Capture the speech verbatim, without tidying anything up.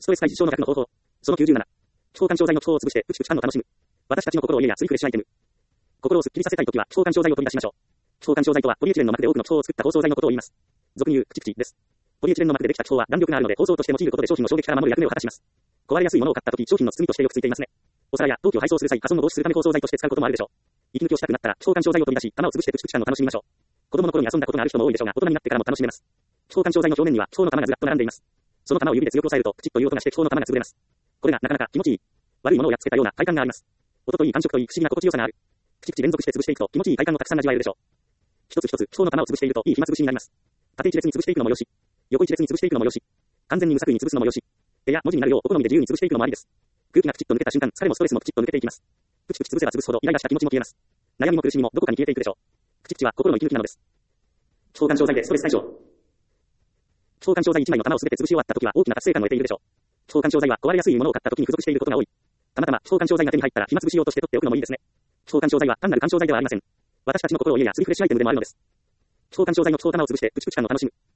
ストレス解消の逆の方法。そのきゅうじゅうなな。超干渉剤の気泡を潰してプチプチ感を楽しむ。私たちの心を癒えやツリフレッシュアイテム。心をスッキリさせたいときは超干渉剤を取り出しましょう。超干渉剤とはポリエチレンの膜で多くの気泡を作った包装剤のことを言います。俗に言うプチプチです。ポリエチレンの膜でできた気泡は弾力があるので包装として用いることで商品を衝撃から守る役目を果たします。壊れやすいものを買ったとき商品の包みとしてよくついていますね。お皿や陶器を配送する際破損を防止するため包装剤として使うこともあるでしょう。息抜きをしたくなったら超干渉剤を取り出し玉を潰してプチプチ感を楽しみましょう。子供の頃に遊んだことがある人も多いでしょうが大人になってからも楽しめます。超干渉剤の表面には気泡の玉がずらっと並んでいます。その玉を指で強く押さえるとプチッという音がして気泡の玉が潰れます。これがなかなか気持ちいい。悪いものをやっつけたような快感があります。音といい感触といい不思議な心地よさがある。プチプチ連続して潰していくと気持ちいい快感をたくさん味わえるでしょう。一つ一つ気泡の玉を潰しているといい暇つぶしになります。縦一列に潰していくのもよし、横一列に潰していくのもよし、完全に無作為に潰すのもよし、手や文字になるようお好みで自由に潰していくのもありです。空気がプチッと抜けた瞬間、疲れもストレスもプチッと抜けていきます。プチプチ潰せば潰すほどイライラした気持ちも消えます。悩みも苦しみもどこかに消えていくでしょう。プチプチは心の息抜きなのです。超干渉剤でストレス解消。超干渉剤いちまいの玉をすべて潰し終わったときは大きな達成感を得ているでしょう。超干渉剤は壊れやすいものを買ったときに付属していることが多い。たまたま超干渉剤が手に入ったら暇つぶし用として取っておくのもいいですね。超干渉剤は単なる干渉剤ではありません。私たちの心を癒えやツリフレッシュアイテムでもあるのです。超干渉剤の超玉を潰してプチプチ感を楽しむ。